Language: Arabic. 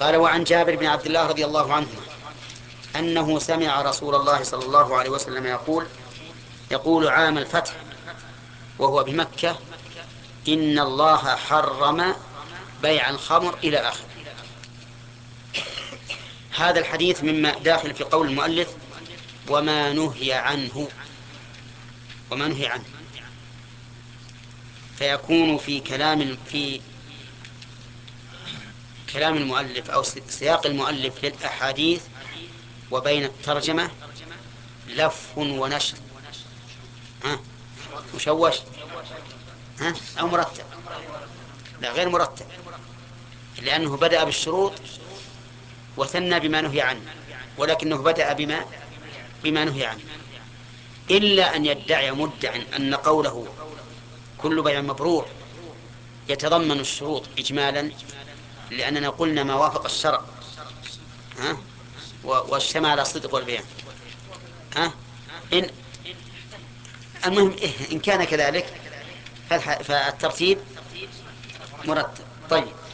قال: وعن جابر بن عبد الله رضي الله عنهما أنه سمع رسول الله صلى الله عليه وسلم يقول عام الفتح وهو بمكة: إن الله حرم بيع الخمر إلى آخر. هذا الحديث مما داخل في قول المؤلف: وما نهي عنه. وما نهي عنه، فيكون في كلام المؤلف أو سياق المؤلف للأحاديث وبين الترجمة لف ونشر. ها؟ مشوش؟ ها؟ أو مرتب؟ لا، غير مرتب، لأنه بدأ بالشروط وثنى بما نهي عنه، ولكنه بدأ بما نهي عنه، إلا أن يدعي مدع أن قوله كل بيع مبرور يتضمن الشروط إجمالا، لأننا قلنا ما وافق الشرع ها واجتمع على الصدق والبيان. ها؟ إن المهم إن كان كذلك فالترتيب مرتب. طيب،